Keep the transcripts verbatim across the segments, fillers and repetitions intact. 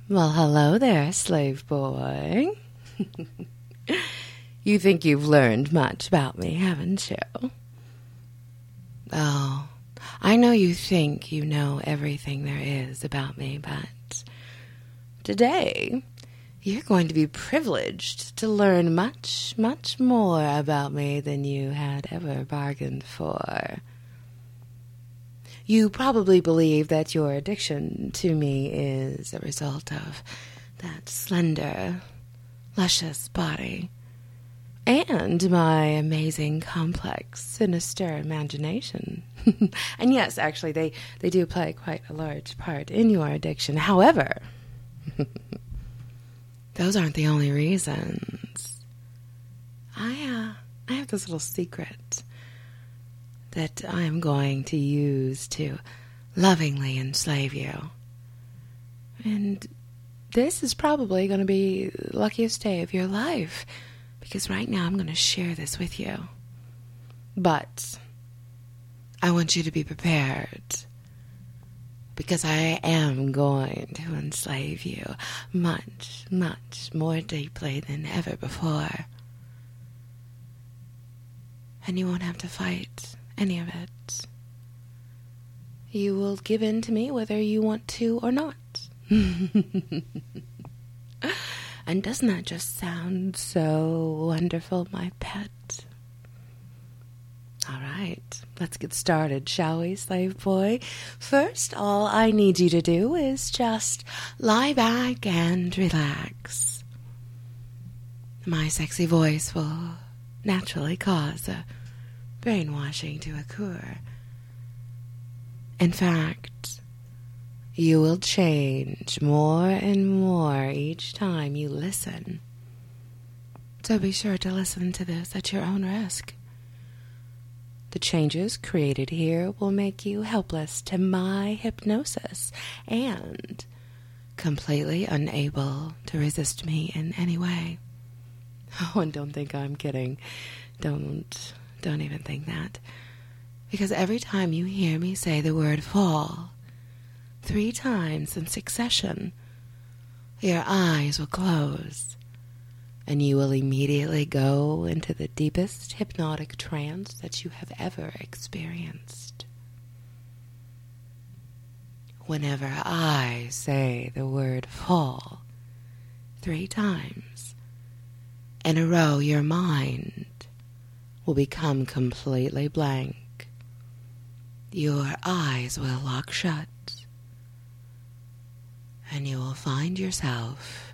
Well, hello there, slave boy. You think you've learned much about me, haven't you? Oh, I know you think you know everything there is about me, but today you're going to be privileged to learn much, much more about me than you had ever bargained for. You probably believe that your addiction to me is a result of that slender, luscious body and my amazing, complex, sinister imagination. And yes, actually, they, they do play quite a large part in your addiction. However, those aren't the only reasons. I, uh, I have this little secret that I'm going to use to lovingly enslave you. And this is probably going to be the luckiest day of your life, because right now I'm going to share this with you. But I want you to be prepared, because I am going to enslave you much, much more deeply than ever before. And you won't have to fight any of it. You will give in to me whether you want to or not. And doesn't that just sound so wonderful, my pet? All right, let's get started, shall we, slave boy? First, all I need you to do is just lie back and relax. My sexy voice will naturally cause a brainwashing to occur. In fact, you will change more and more each time you listen. So be sure to listen to this at your own risk. The changes created here will make you helpless to my hypnosis and completely unable to resist me in any way. Oh, and don't think I'm kidding. Don't... Don't even think that. Because every time you hear me say the word fall, three times in succession, your eyes will close, and you will immediately go into the deepest hypnotic trance that you have ever experienced. Whenever I say the word fall three times in a row, your mind will become completely blank. Your eyes will lock shut, and you will find yourself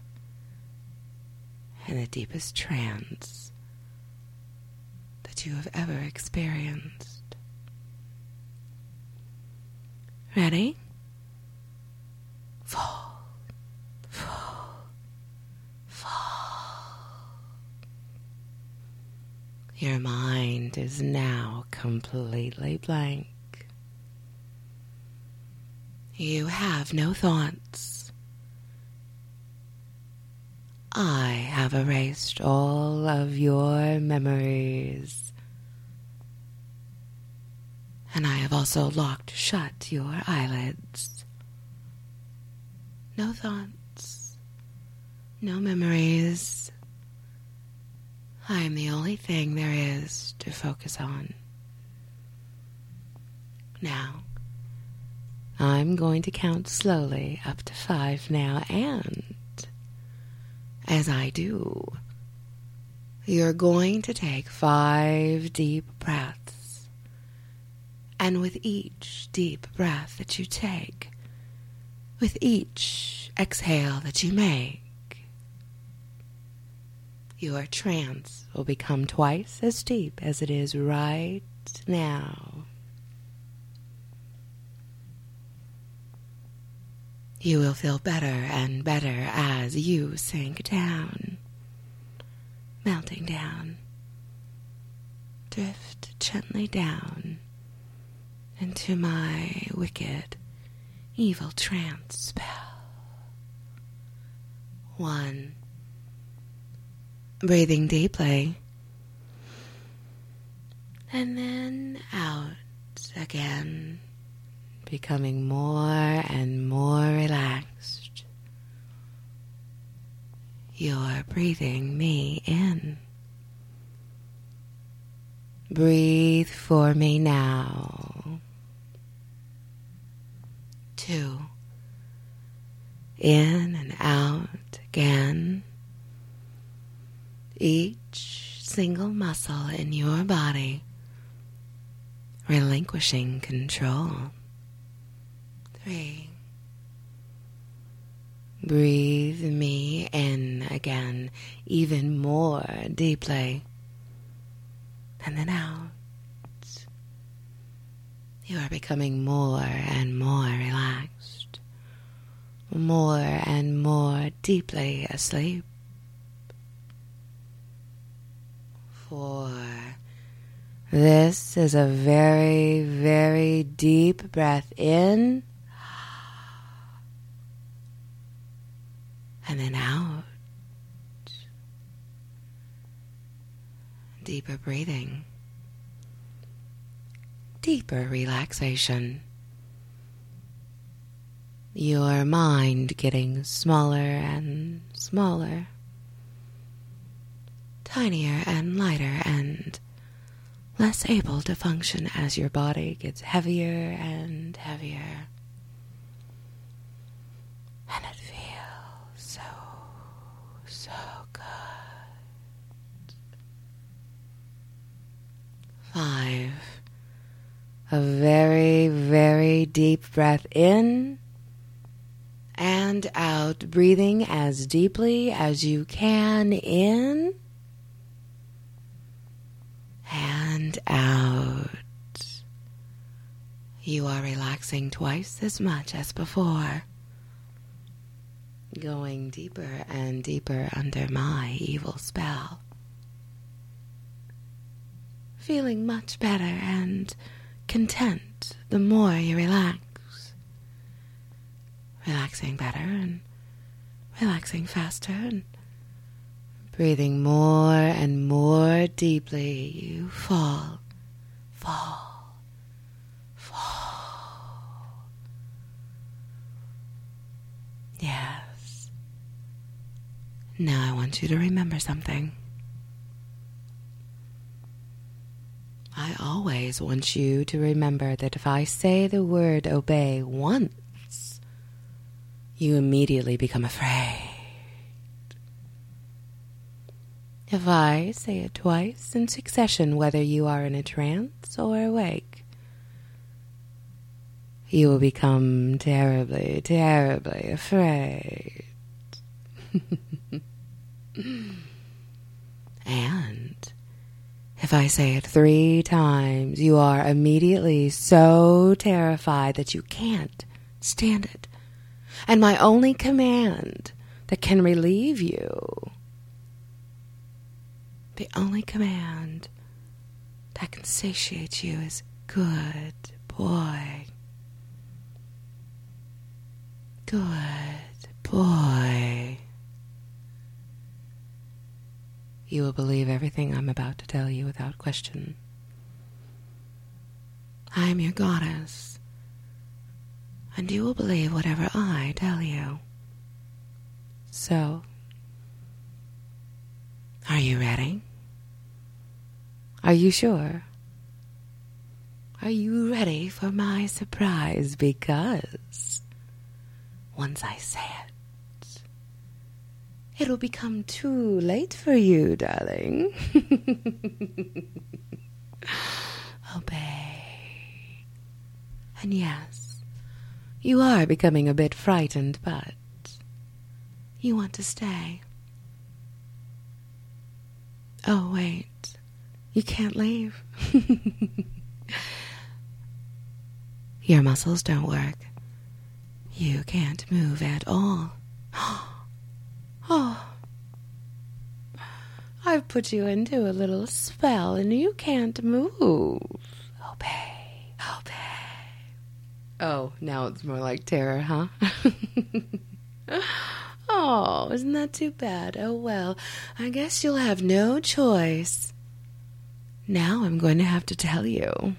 in the deepest trance that you have ever experienced. Ready? Fall, fall, fall. Your mind is now completely blank. You have no thoughts. I have erased all of your memories. And I have also locked shut your eyelids. No thoughts. No memories. I am the only thing there is to focus on. Now, I'm going to count slowly up to five now, and as I do, you're going to take five deep breaths. And with each deep breath that you take, with each exhale that you make, your trance will become twice as deep as it is right now. You will feel better and better as you sink down, melting down. Drift gently down into my wicked, evil trance spell. One. Breathing deeply. And then out again, becoming more and more relaxed. you're breathing me in. Breathe for me now. Two. In and out again. Each single muscle in your body relinquishing control. Three. Breathe me in again, even more deeply. And then out. You are becoming more and more relaxed, more and more deeply asleep. Four. This is a very, very deep breath in and then out. Deeper breathing. Deeper relaxation. Your mind getting smaller and smaller. Tinier and lighter and less able to function as your body gets heavier and heavier. And it feels so, so good. Five. A very, very deep breath in and out, breathing as deeply as you can in and out. You are relaxing twice as much as before, going deeper and deeper under my evil spell. Feeling much better and content the more you relax. Relaxing better and relaxing faster and breathing more and more deeply. You fall, fall, fall. Yes. Now I want you to remember something. I always want you to remember that if I say the word obey once, you immediately become afraid. If I say it twice in succession, whether you are in a trance or awake, you will become terribly, terribly afraid. And if I say it three times, you are immediately so terrified that you can't stand it. And my only command that can relieve you, the only command that can satiate you is good boy. Good boy. You will believe everything I'm about to tell you without question. I am your goddess, and you will believe whatever I tell you. So, are you ready? Are you sure? Are you ready for my surprise? Because once I say it, it'll become too late for you, darling. Obey. And yes, you are becoming a bit frightened, but you want to stay. Oh, wait. You can't leave. Your muscles don't work. You can't move at all. Oh, I've put you into a little spell and you can't move. Obey, obey. Oh, now it's more like terror, huh? Oh, isn't that too bad? Oh, well, I guess you'll have no choice. Now I'm going to have to tell you.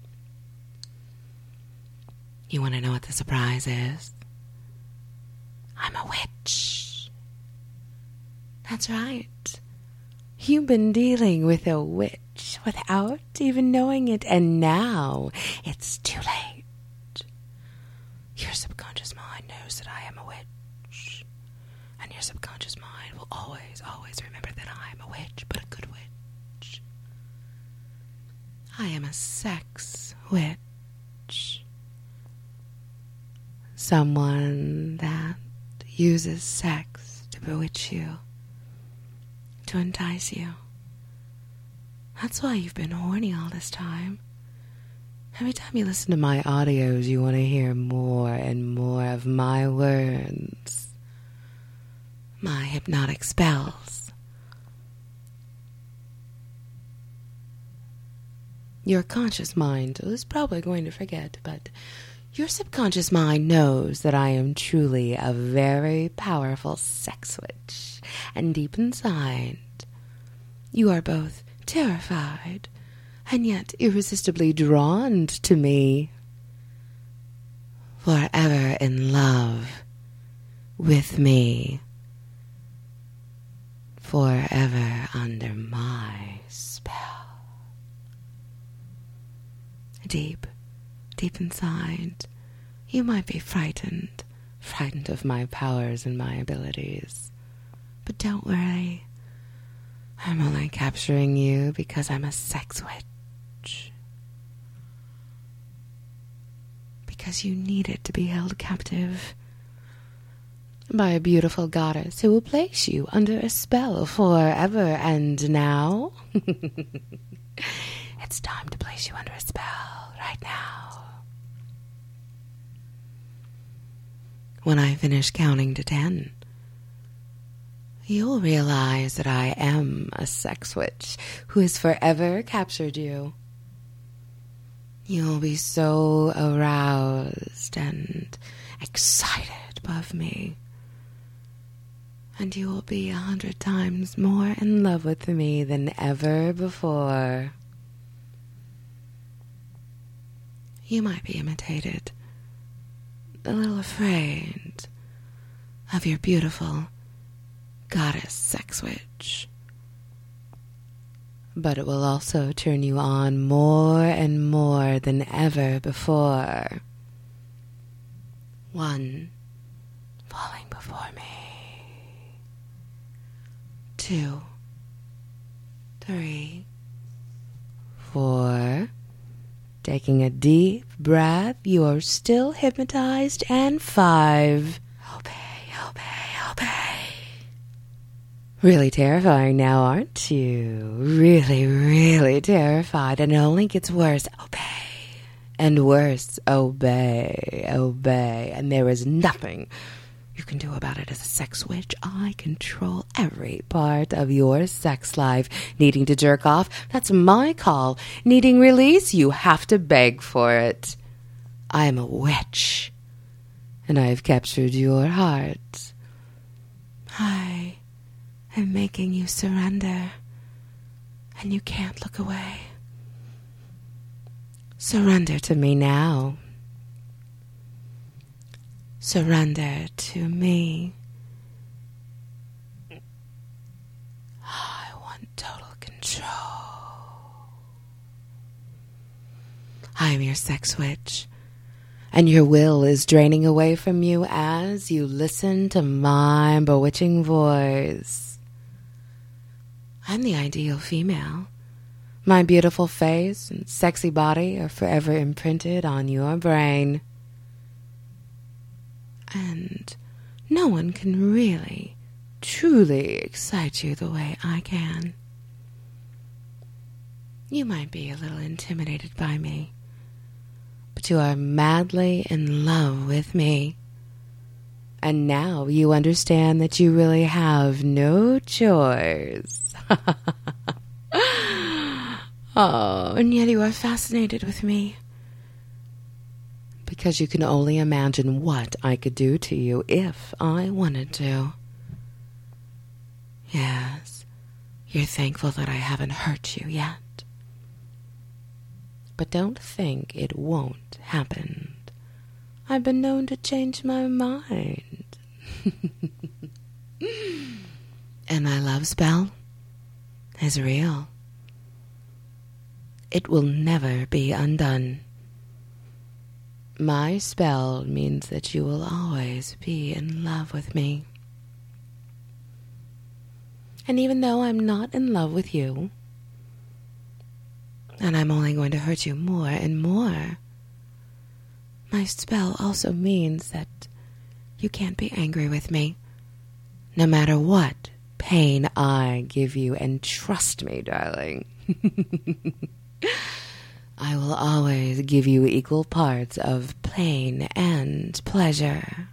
You want to know what the surprise is? I'm a witch. That's right. You've been dealing with a witch without even knowing it, and now it's too late. Your subconscious mind knows that I am a witch, and your subconscious mind will always, always remember that I am a witch, but a good witch. I am a sex witch. Someone that uses sex to bewitch you, to entice you. That's why you've been horny all this time. Every time you listen to my audios, you want to hear more and more of my words, my hypnotic spells. Your conscious mind is probably going to forget, but your subconscious mind knows that I am truly a very powerful sex witch, and deep inside, you are both terrified and yet irresistibly drawn to me, forever in love with me, forever under my spell. Deep, deep inside, you might be frightened, frightened of my powers and my abilities. But don't worry, I'm only capturing you because I'm a sex witch. Because you needed to be held captive by a beautiful goddess who will place you under a spell forever. And now, it's time to place you under a spell right now. When I finish counting to ten, you'll realize that I am a sex witch who has forever captured you. You'll be so aroused and excited above me, and you will be a hundred times more in love with me than ever before. You might be imitated, a little afraid of your beautiful goddess sex witch, but it will also turn you on more and more than ever before. One, falling before me. Two, three, four. Taking a deep breath, you are still hypnotized. And five. Obey, obey, obey. Really terrifying now, aren't you? Really, really terrified. And it only gets worse. Obey. And worse. Obey, obey. And there is nothing you can do about it as a sex witch. I control every part of your sex life. Needing to jerk off? That's my call. Needing release? You have to beg for it. I am a witch, and I have captured your heart. I am making you surrender, and you can't look away. Surrender to me now. Surrender to me. I want total control. I am your sex witch, and your will is draining away from you as you listen to my bewitching voice. I'm the ideal female. My beautiful face and sexy body are forever imprinted on your brain. And no one can really, truly excite you the way I can. You might be a little intimidated by me, but you are madly in love with me. And now you understand that you really have no choice. Oh, and yet you are fascinated with me, because you can only imagine what I could do to you if I wanted to. Yes, you're thankful that I haven't hurt you yet. But don't think it won't happen. I've been known to change my mind. And my love spell is real. It will never be undone. My spell means that you will always be in love with me. And even though I'm not in love with you, and I'm only going to hurt you more and more, my spell also means that you can't be angry with me, no matter what pain I give you. And trust me, darling, I will always give you equal parts of pain and pleasure.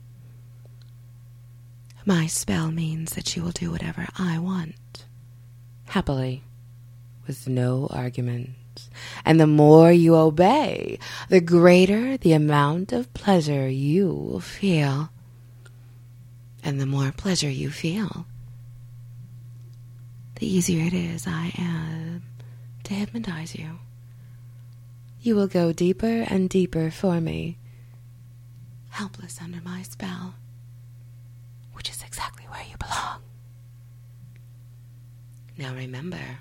My spell means that you will do whatever I want, happily, with no arguments. And the more you obey, the greater the amount of pleasure you will feel. And the more pleasure you feel, the easier it is I am to hypnotize you. You will go deeper and deeper for me, helpless under my spell, which is exactly where you belong. Now remember,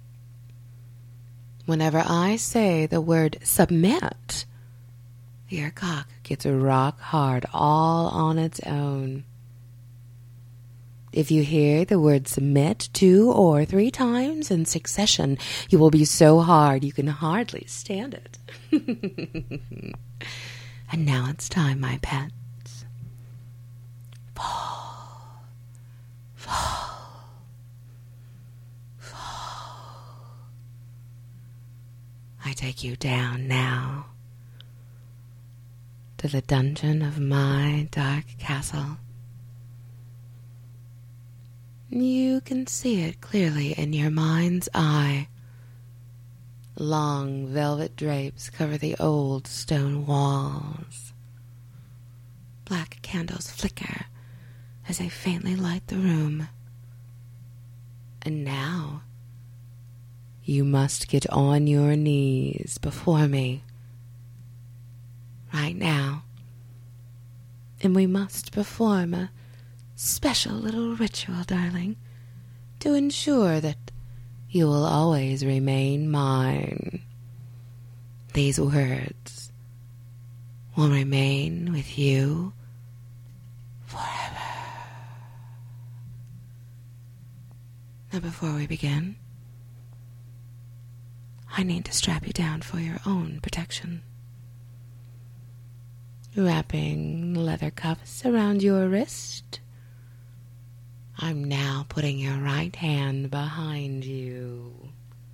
whenever I say the word submit, your cock gets rock hard all on its own. If you hear the word submit two or three times in succession, you will be so hard you can hardly stand it. And now it's time, my pets. Fall, fall, fall. I take you down now to the dungeon of my dark castle. You can see it clearly in your mind's eye. Long velvet drapes cover the old stone walls. Black candles flicker as they faintly light the room. And now, you must get on your knees before me. Right now. And we must perform a special little ritual, darling, to ensure that you will always remain mine. These words will remain with you forever. Now, before we begin, I need to strap you down for your own protection. Wrapping leather cuffs around your wrist, I'm now putting your right hand behind you,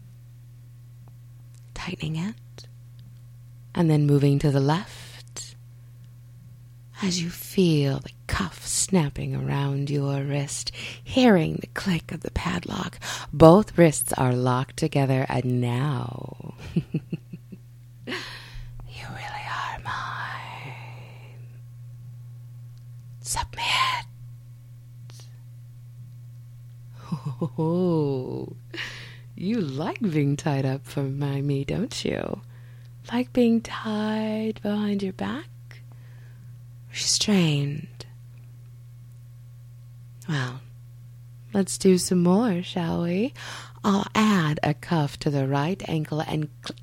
tightening it, and then moving to the left as you feel the cuff snapping around your wrist, hearing the click of the padlock. Both wrists are locked together, and now you really are mine. Submit. Oh, you like being tied up by me, don't you? Like being tied behind your back? Restrained. Well, let's do some more, shall we? I'll add a cuff to the right ankle and click.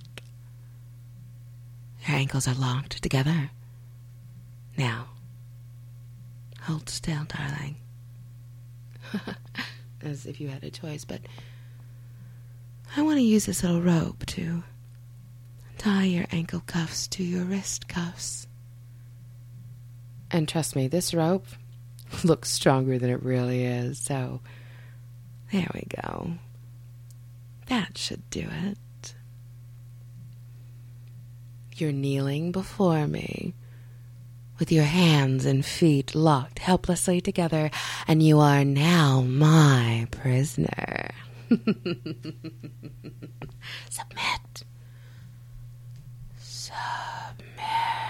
Your ankles are locked together. Now, hold still, darling. As if you had a choice, but I want to use this little rope to tie your ankle cuffs to your wrist cuffs. And trust me, this rope looks stronger than it really is, so there we go. That should do it. You're kneeling before me, with your hands and feet locked helplessly together, and you are now my prisoner. Submit. Submit.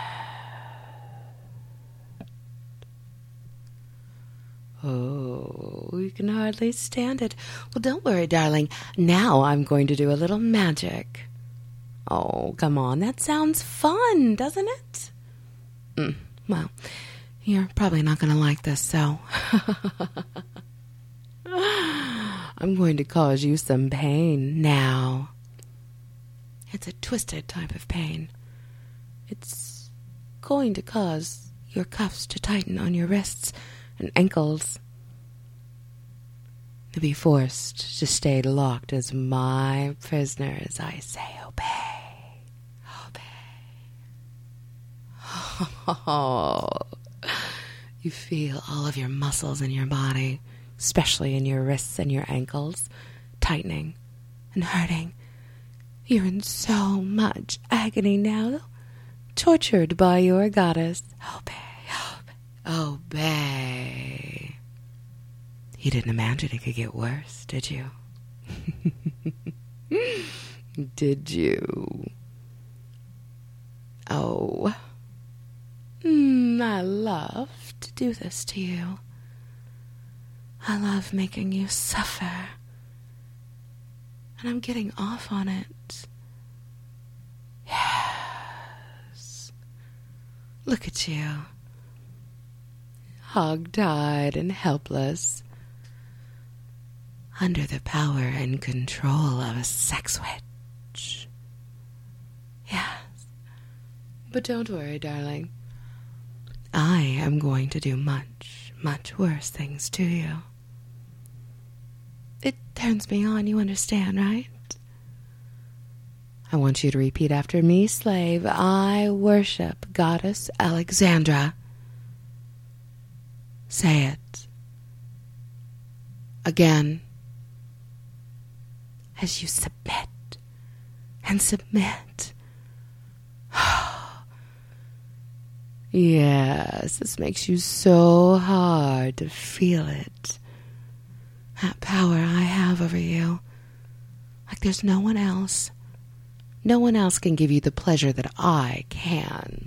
Oh, you can hardly stand it. Well, don't worry, darling. Now I'm going to do a little magic. Oh, come on. That sounds fun, doesn't it? Mm. Well, you're probably not going to like this, so I'm going to cause you some pain now. It's a twisted type of pain. It's going to cause your cuffs to tighten on your wrists and ankles. To be forced to stay locked as my prisoner as I say, obey, obey. Oh, you feel all of your muscles in your body, especially in your wrists and your ankles, tightening and hurting. You're in so much agony now, tortured by your goddess. Obey, obey, obey. You didn't imagine it could get worse, did you? Did you? Oh, mm, I love to do this to you. I love making you suffer. And I'm getting off on it. Yes. Look at you. Hog-tied and helpless. Under the power and control of a sex witch. Yes. But don't worry, darling. I am going to do much, much worse things to you. It turns me on, you understand, right? I want you to repeat after me, slave. I worship Goddess Alexandra. Say it. Again. As you submit and submit. Yes, this makes you so hard to feel it. That power I have over you. Like there's no one else. No one else can give you the pleasure that I can.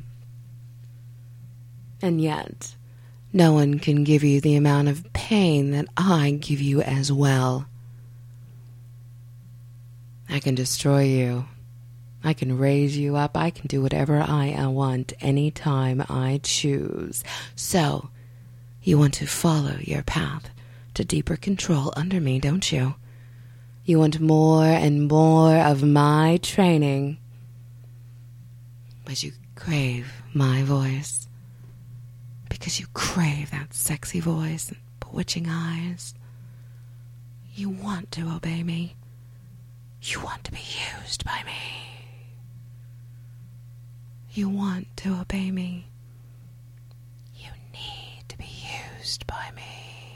And yet, no one can give you the amount of pain that I give you as well. I can destroy you. I can raise you up. I can do whatever I want anytime I choose. So, you want to follow your path to deeper control under me, don't you? You want more and more of my training. But you crave my voice. Because you crave that sexy voice and bewitching eyes. You want to obey me. You want to be used by me. You want to obey me. You need to be used by me.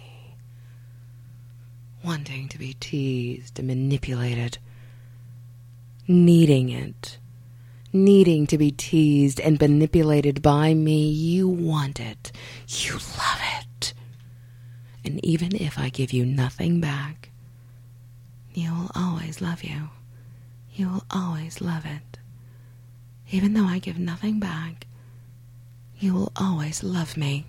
Wanting to be teased and manipulated. Needing it. Needing to be teased and manipulated by me. You want it. You love it. And even if I give you nothing back, you will always love you. You will always love it. Even though I give nothing back, you will always love me.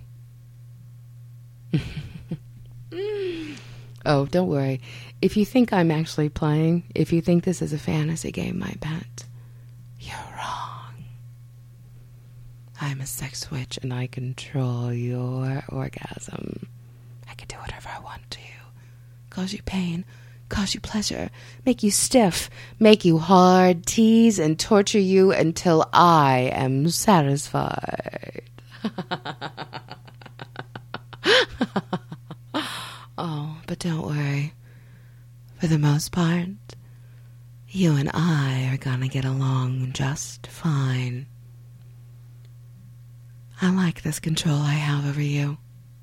Oh, don't worry. If you think I'm actually playing, if you think this is a fantasy game, my pet, you're wrong. I'm a sex witch and I control your orgasm. I can do whatever I want to you. Cause you pain, cause you pleasure, make you stiff, make you hard, tease and torture you until I am satisfied. Oh, but don't worry. For the most part, you and I are gonna get along just fine. I like this control I have over you.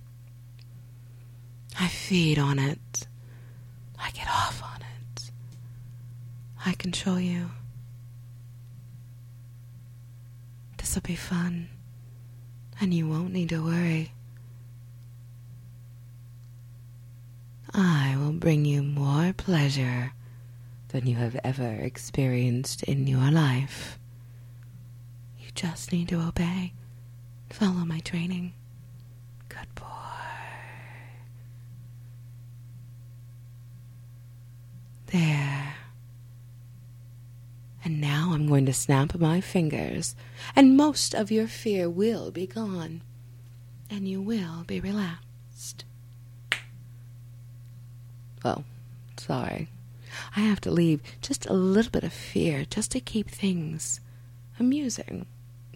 I feed on it. I get off on it. I control you. This'll be fun, and you won't need to worry. I will bring you more pleasure than you have ever experienced in your life. You just need to obey. Follow my training. Good boy. There. And now I'm going to snap my fingers, and most of your fear will be gone, and you will be relaxed. Oh, sorry. I have to leave just a little bit of fear just to keep things amusing.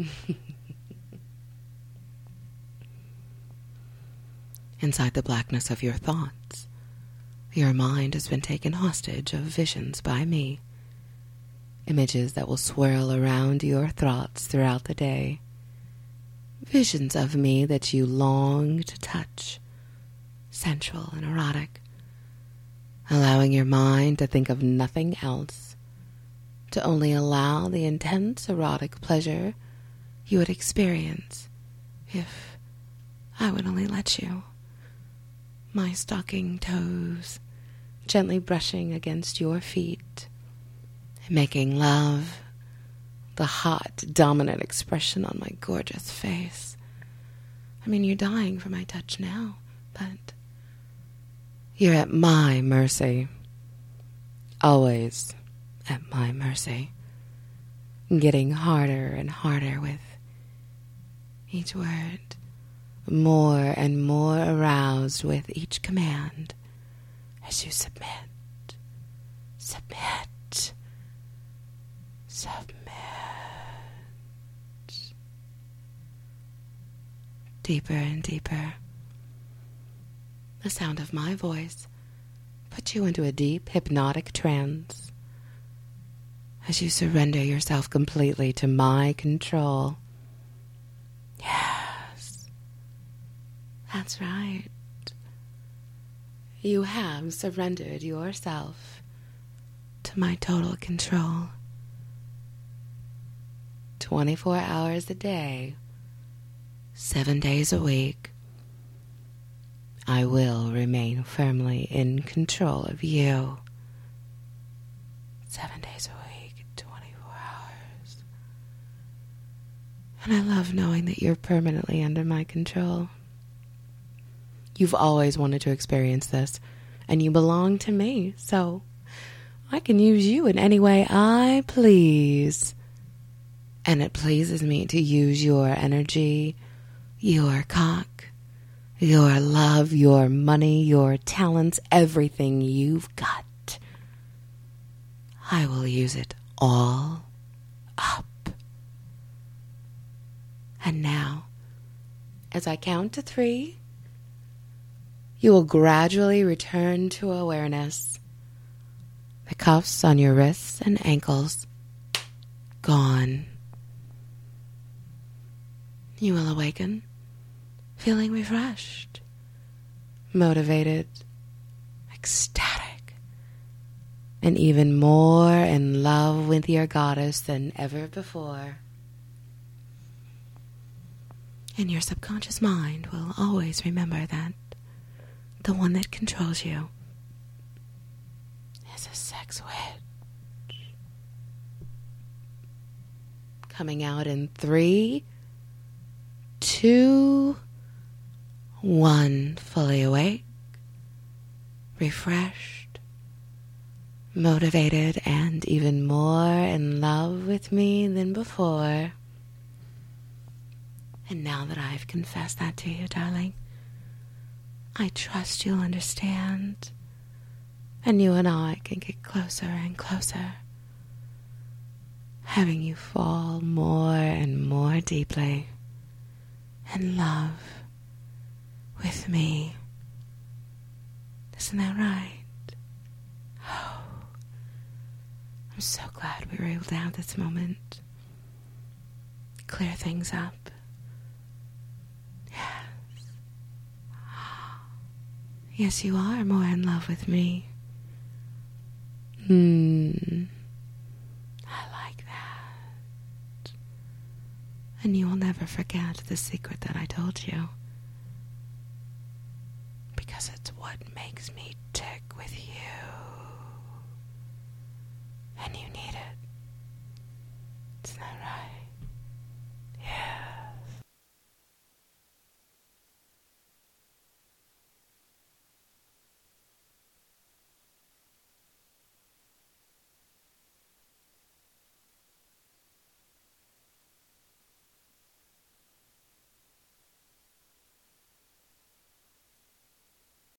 Inside the blackness of your thoughts, your mind has been taken hostage of visions by me. Images that will swirl around your thoughts throughout the day. Visions of me that you long to touch, sensual and erotic, allowing your mind to think of nothing else, to only allow the intense erotic pleasure you would experience if I would only let you. My stocking toes gently brushing against your feet, making love, the hot, dominant expression on my gorgeous face. I mean, you're dying for my touch now, but you're at my mercy. Always at my mercy. Getting harder and harder with each word. More and more aroused with each command as you submit, submit, submit. Deeper and deeper. The sound of my voice puts you into a deep hypnotic trance as you surrender yourself completely to my control. Yes, that's right. You have surrendered yourself to my total control. twenty-four hours a day, seven days a week, I will remain firmly in control of you. Seven days a week, twenty-four hours. And I love knowing that you're permanently under my control. You've always wanted to experience this, and you belong to me, so I can use you in any way I please. And it pleases me to use your energy, your cock, your love, your money, your talents, everything you've got. I will use it all up. And now, as I count to three, you will gradually return to awareness. The cuffs on your wrists and ankles, gone. You will awaken, feeling refreshed, motivated, ecstatic, and even more in love with your goddess than ever before. And your subconscious mind will always remember that the one that controls you is a sex witch. Coming out in three, two, one, fully awake, refreshed, motivated, and even more in love with me than before. And now that I've confessed that to you, darling, I trust you'll understand, and you and I can get closer and closer, having you fall more and more deeply in love with me. Isn't that right? Oh, I'm so glad we were able to have this moment, clear things up. Yes, you are more in love with me. Hmm. I like that. And you will never forget the secret that I told you. Because it's what makes me tick with you. And you need it. Isn't that right? Yeah.